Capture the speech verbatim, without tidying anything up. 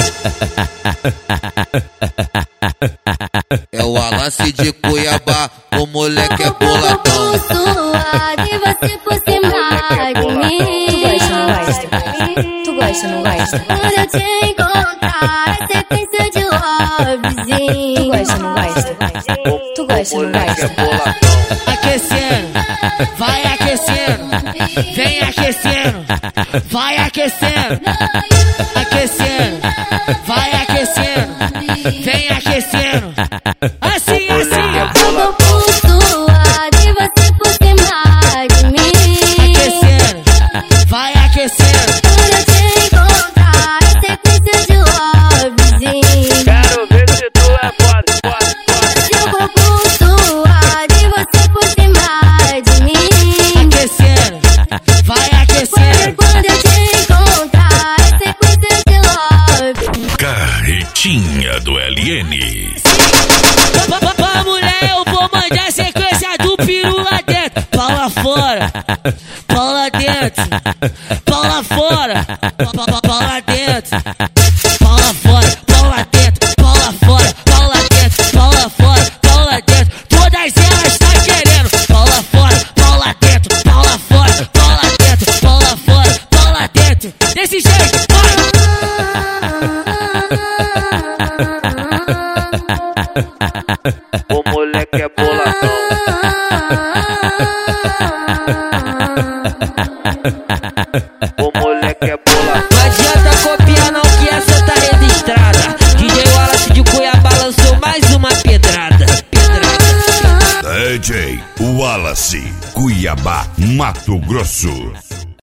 É o Wallace de Cuiabá, o moleque é boladão. Suave, você por cima de mim. Tu gosta, não gosta? Quando eu te encontrar, é sequência de lovezinho. Tu gosta, não gosta? Tu gosta, não gosta? Aquecendo, vai aquecendo, vem aquecendo, vai aquecendo, aquecendo, vai aquecendo, vem aquecendo, assim, assim. Eu vou por suave, você por cima de mim. Aquecendo, vai aquecendo. Quando eu te encontrar, é sequência de lovezinho. Quero ver se tu é foda, foda, foda. Eu vou por suave, você por cima de mim. Aquecendo, vai aquecendo. Quando eu te encontrar, é sequência de love. Carretinha do L N. Pra mulher eu vou mandar sequência do peru lá dentro. Pau lá fora, pau lá dentro, pau lá fora, pau lá dentro, pau lá fora, pau lá dentro, pau lá fora, pau lá dentro, pau lá fora, pau lá dentro. Todas elas tá querendo. Pau lá fora, pau lá dentro, pau lá fora, pau lá dentro, pau lá fora, pau lá dentro. Desse jeito, vai! O moleque é boladão. O moleque é boladão. Não adianta copiar não que essa tá registrada. D J Wallace de Cuiabá lançou mais uma pedrada. Pedrada. D J Wallace, Cuiabá, Mato Grosso.